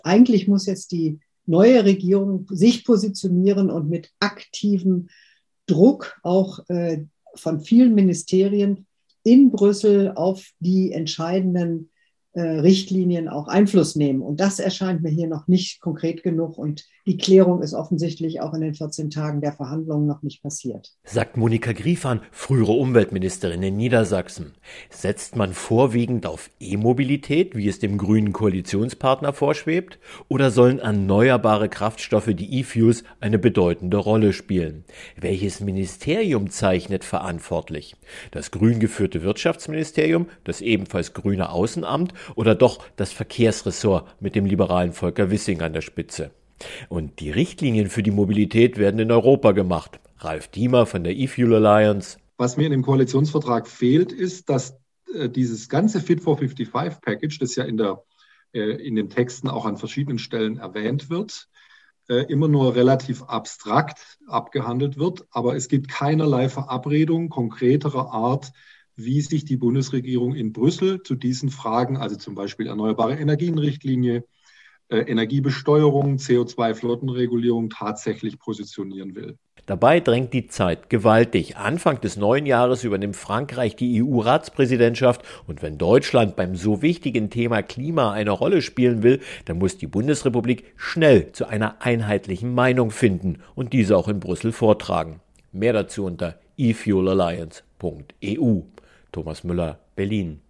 Eigentlich muss jetzt die neue Regierung sich positionieren und mit aktivem Druck auch von vielen Ministerien in Brüssel auf die entscheidenden Richtlinien auch Einfluss nehmen. Und das erscheint mir hier noch nicht konkret genug. Und die Klärung ist offensichtlich auch in den 14 Tagen der Verhandlungen noch nicht passiert. Sagt Monika Griefahn, frühere Umweltministerin in Niedersachsen. Setzt man vorwiegend auf E-Mobilität, wie es dem grünen Koalitionspartner vorschwebt? Oder sollen erneuerbare Kraftstoffe, die E-Fuels, eine bedeutende Rolle spielen? Welches Ministerium zeichnet verantwortlich? Das grün geführte Wirtschaftsministerium, das ebenfalls grüne Außenamt oder doch das Verkehrsressort mit dem liberalen Volker Wissing an der Spitze? Und die Richtlinien für die Mobilität werden in Europa gemacht. Ralf Diemer von der E-Fuel Alliance. Was mir in dem Koalitionsvertrag fehlt, ist, dass dieses ganze Fit for 55-Package, das ja in den Texten auch an verschiedenen Stellen erwähnt wird, immer nur relativ abstrakt abgehandelt wird. Aber es gibt keinerlei Verabredung konkreterer Art, wie sich die Bundesregierung in Brüssel zu diesen Fragen, also zum Beispiel Erneuerbare Energienrichtlinie, Energiebesteuerung, CO2-Flottenregulierung tatsächlich positionieren will. Dabei drängt die Zeit gewaltig. Anfang des neuen Jahres übernimmt Frankreich die EU-Ratspräsidentschaft und wenn Deutschland beim so wichtigen Thema Klima eine Rolle spielen will, dann muss die Bundesrepublik schnell zu einer einheitlichen Meinung finden und diese auch in Brüssel vortragen. Mehr dazu unter efuelalliance.eu. Thomas Müller, Berlin.